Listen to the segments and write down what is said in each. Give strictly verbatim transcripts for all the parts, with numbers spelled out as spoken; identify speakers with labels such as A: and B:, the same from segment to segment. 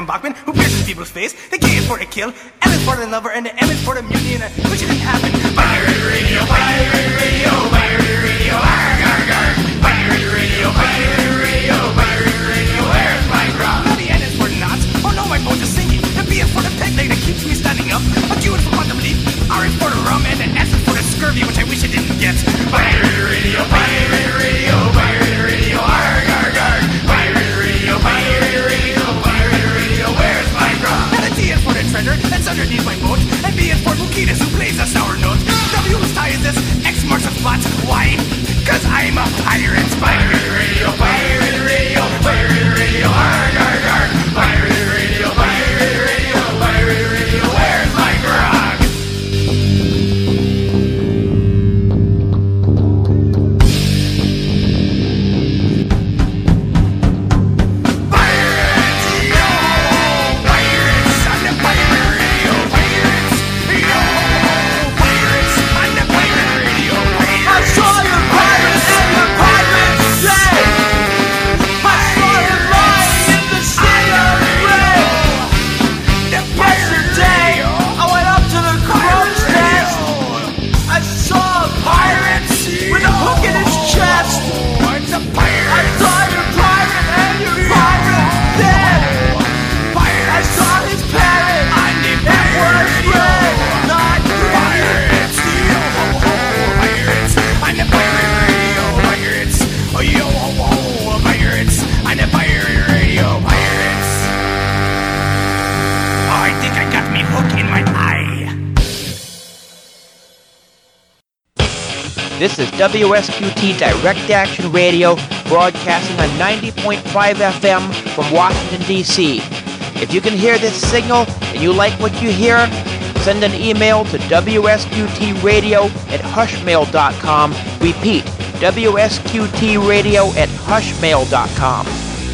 A: John Bachman, who pierces people's face. The K is for the kill, L is for the lover, and the M is for the mutiny, and I wish it didn't happen. Pirate radio, pirate radio, pirate radio, arg, arg, arg. Pirate radio, pirate radio, pirate radio, where's my grog? Now the N is for the knots, oh no, my boat is sinking. The B is for the peg leg that keeps me standing up. A Q is for quantum leap, R is for the rum, and the S is for the scurvy, which I wish I didn't get. Pirate radio, pirate radio, pirate radio, arg, arg, arg. Pirate radio, pirate radio, pirate radio, where's my grog? And the T is for the treasure that's underneath my boat, and B is for Bukitas, who plays a sour note. W whose tie is this, X marks the spot. Why? Cause I'm a pirate. Pirate radio, pirate radio, pirate radio, arg, arg, arg. Pirate radio, pirate radio, pirate radio, where's my grog? Pirates, yo! Pirates on the pirate radio, pirates, yo! Pirates on the pirate radio, pirates. I saw your pirates and your pirates say, I saw you lying in the sea of gray. Yesterday, I went up to the crow's nest. I saw a pirate with a hook in his chest. It's a pirate. I saw your pirate and your pirate dead. I saw his parrot. It was red, not green. Pirates, yo ho ho, pirates. I'm the pirate radio, pirates. Oh yo ho ho, pirates. I'm the pirate radio, pirates. Oh, I think I got me hook in my eye.
B: This is W S Q T Direct Action Radio, broadcasting on ninety point five F M from Washington, D C If you can hear this signal and you like what you hear, send an email to W S Q T radio at hushmail dot com. Repeat, W S Q T radio at hushmail dot com.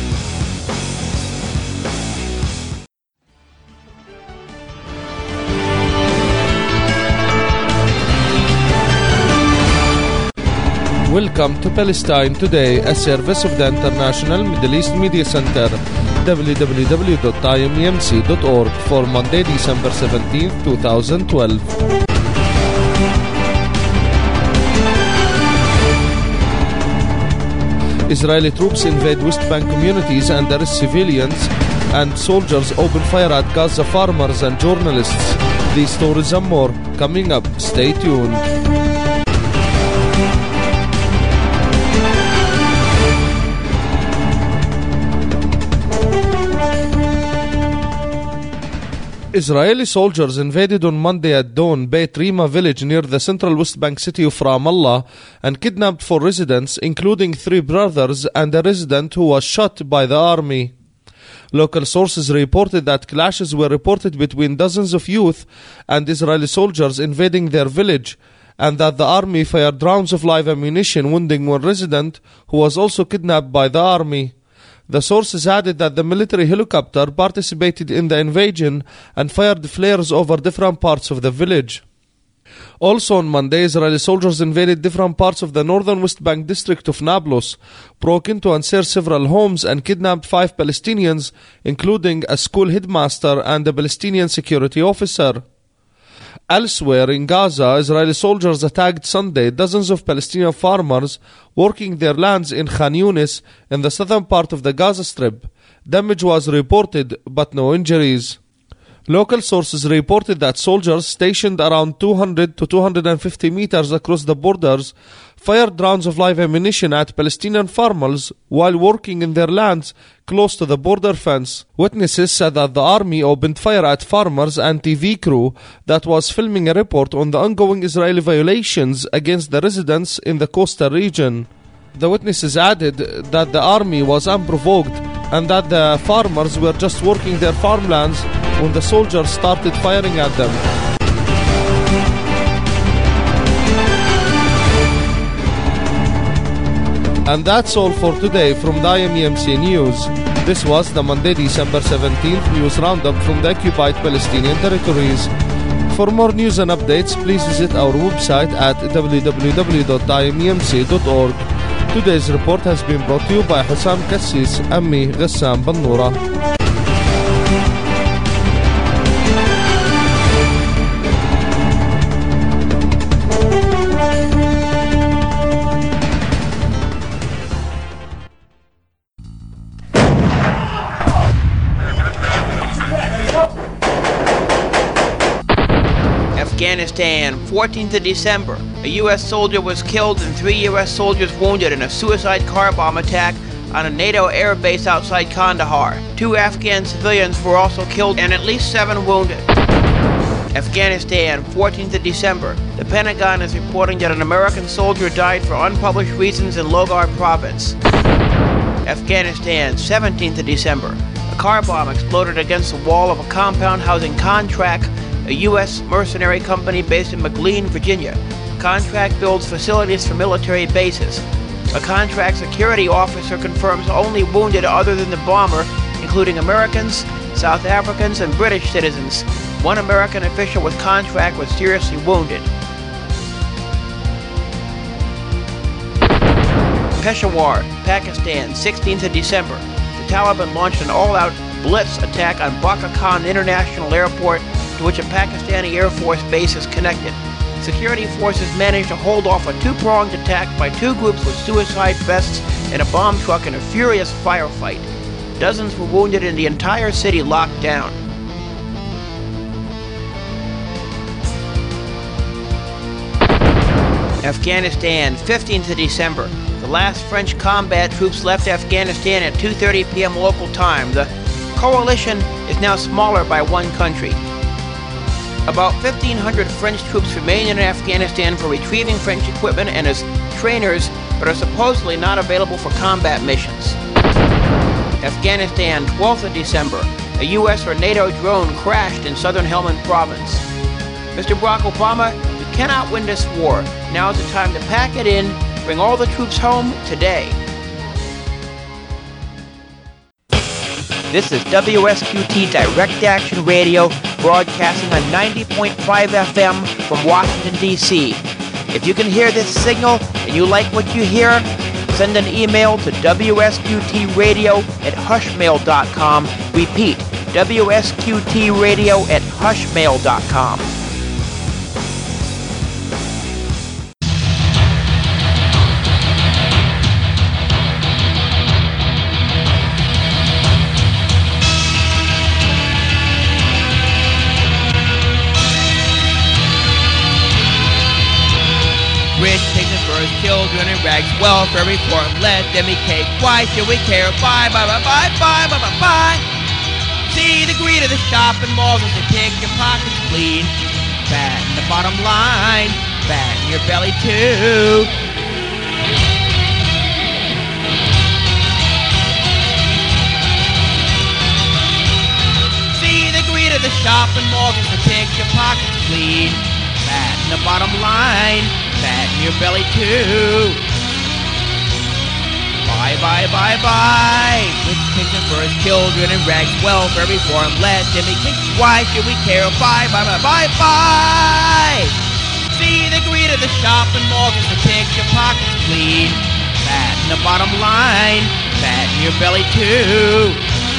C: Welcome to Palestine Today, a service of the International Middle East Media Center. w w w dot i m e m c dot org for Monday, December seventeenth, twenty twelve. Israeli troops invade West Bank communities and arrest civilians, and soldiers open fire at Gaza farmers and journalists. These stories and more coming up. Stay tuned. Israeli soldiers invaded on Monday at dawn Beit Rima village near the central West Bank city of Ramallah and kidnapped four residents, including three brothers and a resident who was shot by the army. Local sources reported that clashes were reported between dozens of youth and Israeli soldiers invading their village, and that the army fired rounds of live ammunition, wounding one resident who was also kidnapped by the army. The sources added that the military helicopter participated in the invasion and fired flares over different parts of the village. Also on Monday, Israeli soldiers invaded different parts of the northern West Bank district of Nablus, broke into and searched several homes, and kidnapped five Palestinians, including a school headmaster and a Palestinian security officer. Elsewhere in Gaza, Israeli soldiers attacked Sunday dozens of Palestinian farmers working their lands in Khan Yunis in the southern part of the Gaza Strip. Damage was reported, but no injuries. Local sources reported that soldiers stationed around two hundred to two hundred fifty meters across the borders fired rounds of live ammunition at Palestinian farmers while working in their lands close to the border fence. Witnesses said that the army opened fire at farmers and T V crew that was filming a report on the ongoing Israeli violations against the residents in the coastal region. The witnesses added that the army was unprovoked and that the farmers were just working their farmlands when the soldiers started firing at them. And that's all for today from the I M E M C News. This was the Monday, December seventeenth news roundup from the occupied Palestinian territories. For more news and updates, please visit our website at w w w dot i m e m c dot org. Today's report has been brought to you by Hussam Kassis and me, Ghassan Bannoura.
B: Afghanistan, fourteenth of December. A U S soldier was killed and three U S soldiers wounded in a suicide car bomb attack on a NATO air base outside Kandahar. Two Afghan civilians were also killed and at least seven wounded. Afghanistan, fourteenth of December. The Pentagon is reporting that an American soldier died for unpublished reasons in Logar province. Afghanistan, seventeenth of December. A car bomb exploded against the wall of a compound housing Contract, a U S mercenary company based in McLean, Virginia. Contract builds facilities for military bases. A Contract security officer confirms only wounded other than the bomber, including Americans, South Africans, and British citizens. One American official with Contract was seriously wounded. Peshawar, Pakistan, sixteenth of December. The Taliban launched an all-out blitz attack on Baka Khan International Airport, to which a Pakistani Air Force base is connected. Security forces managed to hold off a two-pronged attack by two groups with suicide vests and a bomb truck in a furious firefight. Dozens were wounded and the entire city locked down. Afghanistan, fifteenth of December. The last French combat troops left Afghanistan at two thirty p.m. local time. The coalition is now smaller by one country. About fifteen hundred French troops remain in Afghanistan for retrieving French equipment and as trainers, but are supposedly not available for combat missions. Afghanistan, twelfth of December. A U S or NATO drone crashed in southern Helmand province. Mister Barack Obama, you cannot win this war. Now is the time to pack it in, bring all the troops home today. This is W S Q T Direct Action Radio, broadcasting on ninety point five F M from Washington, D C If you can hear this signal and you like what you hear, send an email to W S Q T radio at hushmail dot com. Repeat, W S Q T radio at hushmail dot com. Rich takes his first children and rags, welfare reform, let them eat cake. Why should we care? Bye, bye, bye, bye, bye, bye, bye, bye. See the greed of the shopping malls as they pick your pockets clean. Fatten the bottom line, fatten your belly too. See the greed of the shopping malls as they pick your pockets clean. Fatten the bottom line, fatten your belly too. Bye, bye, bye, bye. With pigeon for his children and rags, welfare reform, let them eat cake. Why should we care? Bye, bye, bye, bye, bye. See the greed of the shopping malls as they pick your pockets clean. Fatten the bottom line, fatten your belly too.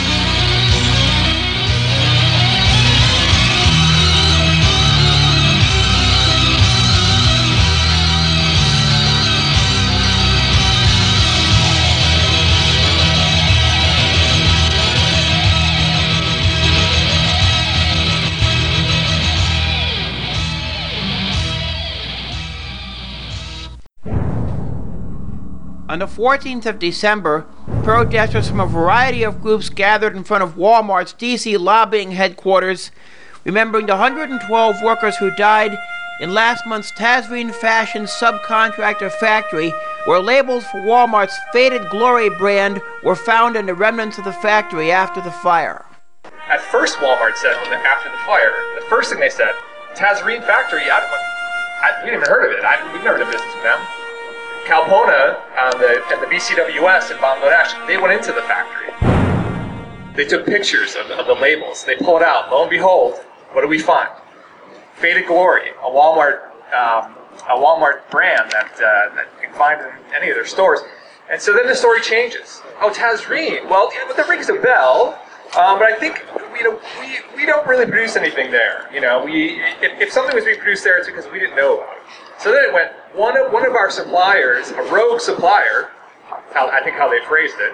B: On the fourteenth of December, protesters from a variety of groups gathered in front of Walmart's D C lobbying headquarters, remembering the one hundred twelve workers who died in last month's Tazreen Fashion subcontractor factory, where labels for Walmart's Faded Glory brand were found in the remnants of the factory after the fire.
D: At first, Walmart said, when the, after the fire, the first thing they said, Tazreen Factory, I, I, we didn't even heard of it. I, we've never done business with them. Kalpona um, the, and the B C W S in Bangladesh, they went into the factory. They took pictures of, of the labels. They pulled out. Lo and behold, what do we find? Faded Glory, a Walmart um, a Walmart brand that, uh, that you can find in any of their stores. And so then the story changes. Oh, Tazreen. Well, you know, that rings a bell. Um, but I think you know we, we don't really produce anything there. You know, we if, if something was being produced there, it's because we didn't know about it. So then it went, one of, one of our suppliers, a rogue supplier, how, I think how they phrased it,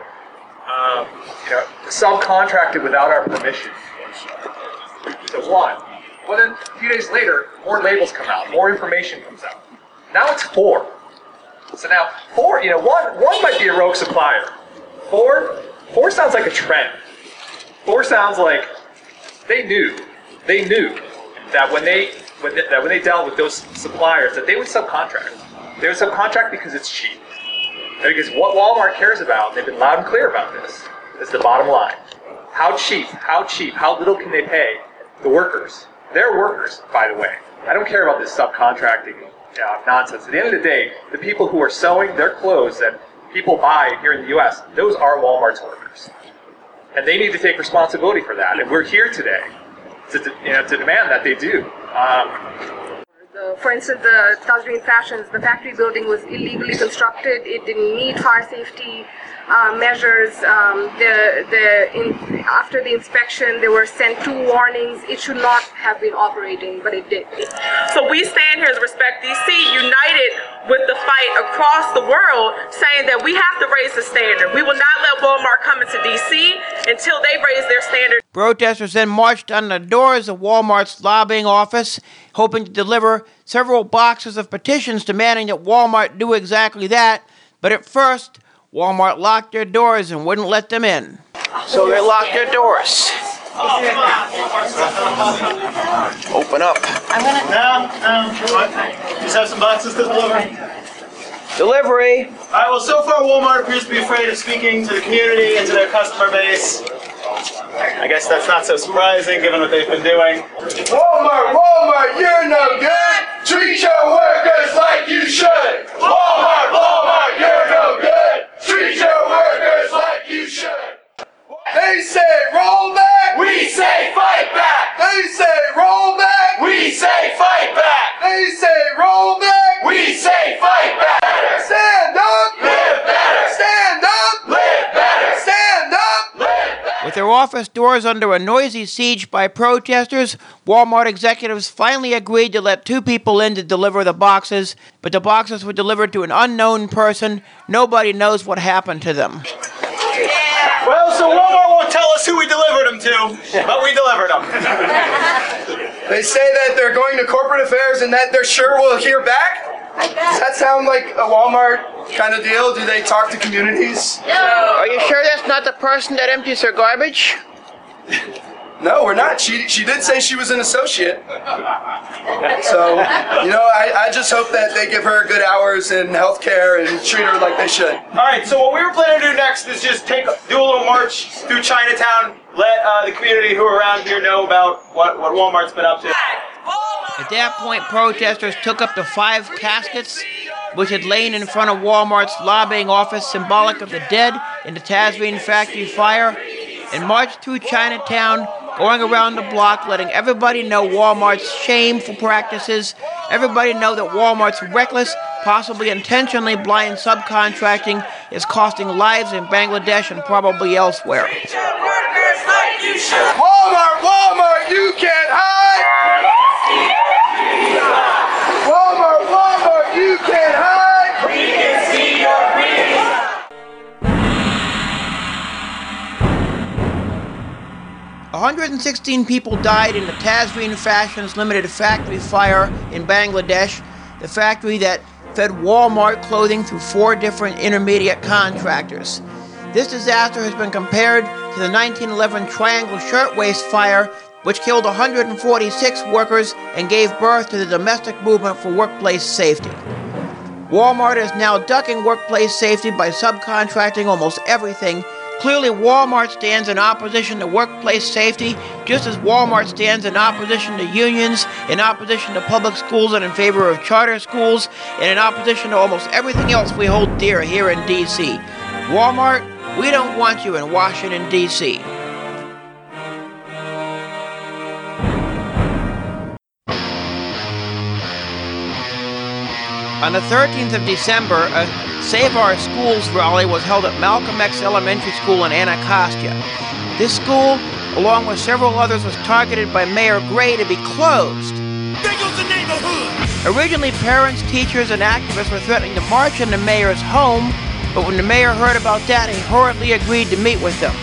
D: um, you know, subcontracted without our permission. So one. Well, then a few days later, more labels come out, more information comes out. Now it's four. So now four, you know, one one might be a rogue supplier. Four, four sounds like a trend. Four sounds like they knew, they knew that when they when they, that when they dealt with those suppliers, that they would subcontract. They would subcontract because it's cheap. And because what Walmart cares about, they've been loud and clear about this, is the bottom line. How cheap, how cheap, how little can they pay the workers? They're workers, by the way. I don't care about this subcontracting uh, nonsense. At the end of the day, the people who are sewing their clothes that people buy here in the U S, those are Walmart's workers. And they need to take responsibility for that. And we're here today to, you know, to demand that they do. Um,
E: The, for instance, the Tazreen Fashions, the factory building was illegally constructed. It didn't meet fire safety uh, measures. Um, the, the, in, after the inspection, there were sent two warnings. It should not have been operating, but it did.
F: So we stand here as Respect D C, united with the fight across the world, saying that we have to raise the standard. We will not let Walmart come into D C until they raise their standard.
B: Protesters then marched on the doors of Walmart's lobbying office, hoping to deliver several boxes of petitions demanding that Walmart do exactly that. But at first, Walmart locked their doors and wouldn't let them in. So they locked their doors. Open up.
G: No, no. What? Just have some boxes to deliver.
B: Delivery.
G: All right, well, so far Walmart appears to be afraid of speaking to the community and to their customer base. I guess that's not so surprising given what they've been doing.
H: Walmart, Walmart, you're no good. Treat your workers like you should. Walmart, Walmart, you're no good. Treat your workers like you should. They say roll back. We say fight back. They say roll back. We say fight back. They say roll back. We say fight back. Stand up. Live better. Stand up. Live better. Stand up. Live better.
B: With their office doors under a noisy siege by protesters, Walmart executives finally agreed to let two people in to deliver the boxes, but the boxes were delivered to an unknown person. Nobody knows what happened to them.
G: Well, so Walmart won't tell us who we delivered them to, but we delivered them.
H: They say that they're going to corporate affairs and that they're sure we'll hear back? Does that sound like a Walmart kind of deal? Do they talk to communities?
B: Are you sure that's not the person that empties her garbage?
H: No, we're not. She she did say she was an associate. So, you know, I, I just hope that they give her good hours and health care and treat her like they should.
G: All right, so what we were planning to do next is just take do a little march through Chinatown, let uh, the community who are around here know about what, what Walmart's been up to.
B: At that point, protesters took up the five caskets which had lain in front of Walmart's lobbying office, symbolic of the dead in the Tazreen factory fire, and marched through Chinatown, going around the block, letting everybody know Walmart's shameful practices, everybody know that Walmart's reckless, possibly intentionally blind subcontracting is costing lives in Bangladesh and probably elsewhere.
H: Walmart, Walmart, you can't hide! Walmart, Walmart, you can't hide! We can see your
B: one hundred sixteen people died in the Tazreen Fashions Limited factory fire in Bangladesh, the factory that fed Walmart clothing through four different intermediate contractors. This disaster has been compared to the nineteen eleven Triangle Shirtwaist Fire, which killed one hundred forty-six workers and gave birth to the domestic movement for workplace safety. Walmart is now ducking workplace safety by subcontracting almost everything. Clearly, Walmart stands in opposition to workplace safety, just as Walmart stands in opposition to unions, in opposition to public schools and in favor of charter schools, and in opposition to almost everything else we hold dear here in D C. Walmart, we don't want you in Washington, D C On the thirteenth of December, a Save Our Schools rally was held at Malcolm X Elementary School in Anacostia. This school, along with several others, was targeted by Mayor Gray to be closed.
A: There goes the neighborhood!
B: Originally, parents, teachers, and activists were threatening to march in the mayor's home, but when the mayor heard about that, he hurriedly agreed to meet with them.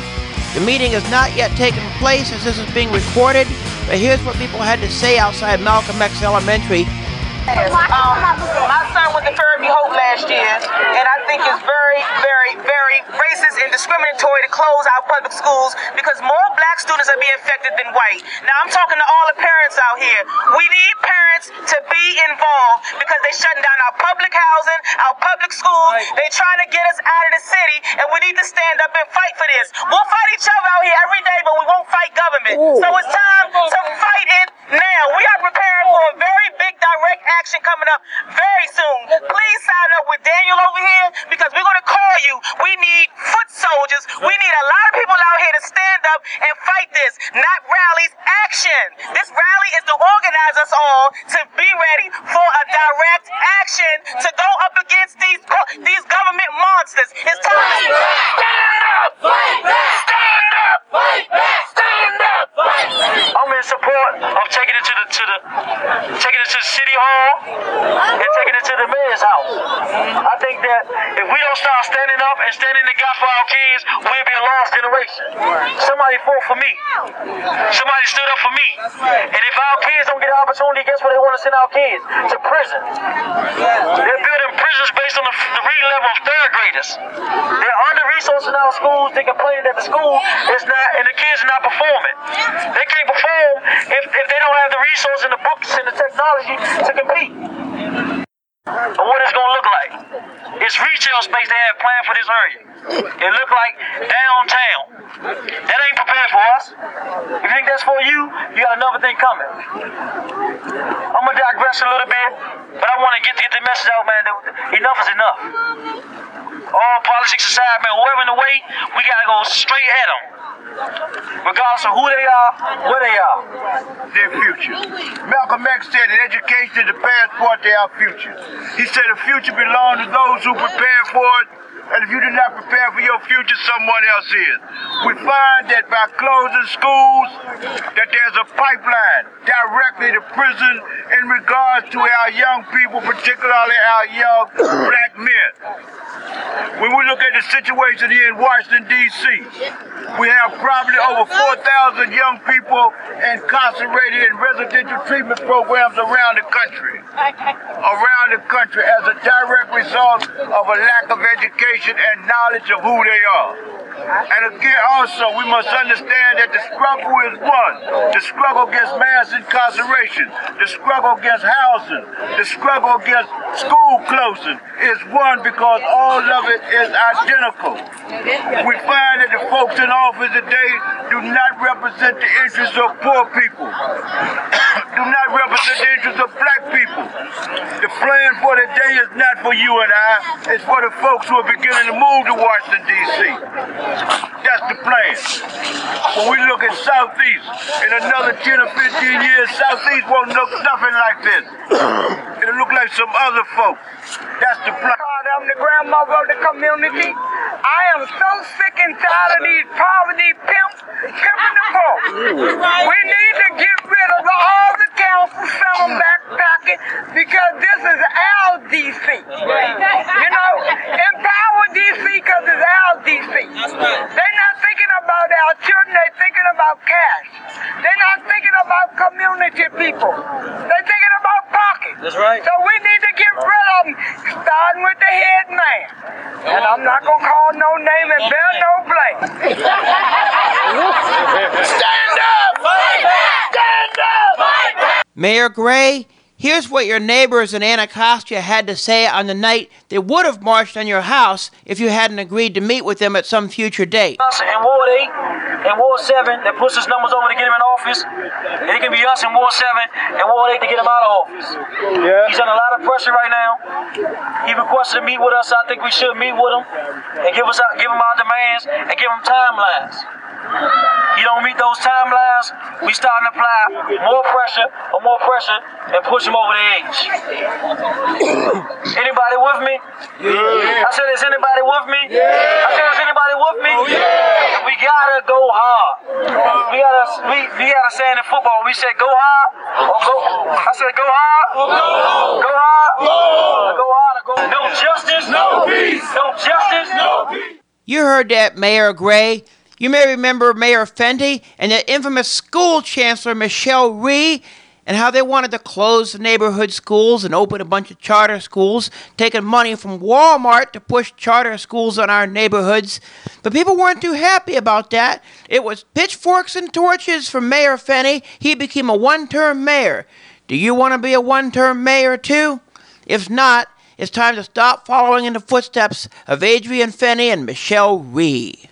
B: The meeting has not yet taken place as this is being recorded, but here's what people had to say outside Malcolm X Elementary.
I: Um, my son went to Fairview Hope last year, and I think it's very, very, very racist and discriminatory to close our public schools because more black students are being affected than white. Now, I'm talking to all the parents out here. We need parents to be involved because they're shutting down our public housing, our public schools. They're trying to get us out of the city, and we need to stand up and fight for this. We'll fight each other out here every day, but we won't fight government. Ooh. So it's time to fight it now. We are preparing for a very big direct action coming up very soon. Please sign up with Daniel over here because we're going to call you. We need foot soldiers. We need a lot of people out here to stand up and fight this. Not rallies, action. This rally is to organize us all to be ready for a direct action to go up against these these government monsters. It's time to stand up, fight back, stand up, fight back, stand up, fight back.
J: I'm in support of taking it to the to the taking it to City Hall and taking it to the mayor's house. I think that if we don't start standing up and standing in the gap for our kids, we'll be a lost generation. Somebody fought for me. Somebody stood up for me. And if our kids don't get an opportunity, guess where they want to send our kids? To prison. They're building prisons based on the, the reading level of third graders. They're under-resourced in our schools. They're complaining that the school is not, and the kids are not performing. They can't perform if, if they don't have the resources and the books and the technology to compete. And what it's gonna look like? It's retail space they have planned for this area. It look like downtown. That ain't prepared for us. If you think that's for you, you got another thing coming. I'm gonna digress a little bit, but I want to get to get the message out, man. That enough is enough. All politics aside, man. Whoever in the way, we gotta go straight at them. Regardless of who they are, where they are.
H: Their future. Malcolm X said that education is the passport to our future. He said the future belongs to those who prepare for it, and if you do not prepare for your future, someone else is. We find that by closing schools, that there's a pipeline directly to prison in regards to our young people, particularly our young black men. When we look at the situation here in Washington, D C, we have probably over four thousand young people incarcerated in residential treatment programs around the country. Around the country as a direct result of a lack of education and knowledge of who they are. And again, also, we must understand that the struggle is one. The struggle against mass incarceration, the struggle against housing, the struggle against school closing is one because all of it is identical. We find that the folks in office today do not represent the interests of poor people, do not represent the interests of black people. The plan for today is not for you and I, it's for the folks who are beginning to move to Washington, D C. That's the plan. When we look at Southeast, in another ten or fifteen years, Southeast won't look nothing like this. It'll look like some other folks. That's the plan.
K: I'm the grandmother of the community. I am so sick and tired of these poverty pimps pimping the poor. We need to get rid of all the council, send them back pocket, because this is our D C. You know, empower D C because it's our D C. They're not thinking about our children, they're thinking about cash. They're not thinking about community people. They're thinking about pockets.
J: That's right.
K: So we need to get rid of them, starting with the head man. And I'm not going to call no name and bear no blame.
H: Stand up! Fight back! Stand up! Fight back!
B: Mayor Gray, here's what your neighbors in Anacostia had to say on the night they would have marched on your house if you hadn't agreed to meet with them at some future date.
J: Us in Ward eight and Ward seven that puts his numbers over to get him in office, and it can be us in Ward seven and Ward eight to get him out of office. Yeah. He's under a lot of pressure right now. He requested to meet with us. I think we should meet with him and give us our, give him our demands and give him timelines. You don't meet those timelines, we starting to apply more pressure or more pressure and push him over the edge. Anybody with me? Yeah. I said, is anybody with me? Yeah. I said, is anybody with me? Oh, yeah. We gotta go hard. We gotta we, we gotta say in the football, we said go hard or go. I said go hard, go, go hard, go, go hard or go. No justice, no peace. No justice, no peace.
B: You heard that, Mayor Gray. You may remember Mayor Fenty and the infamous school chancellor Michelle Rhee, and how they wanted to close the neighborhood schools and open a bunch of charter schools, taking money from Walmart to push charter schools on our neighborhoods. But people weren't too happy about that. It was pitchforks and torches for Mayor Fenty. He became a one-term mayor. Do you want to be a one-term mayor too? If not, it's time to stop following in the footsteps of Adrian Fenty and Michelle Rhee.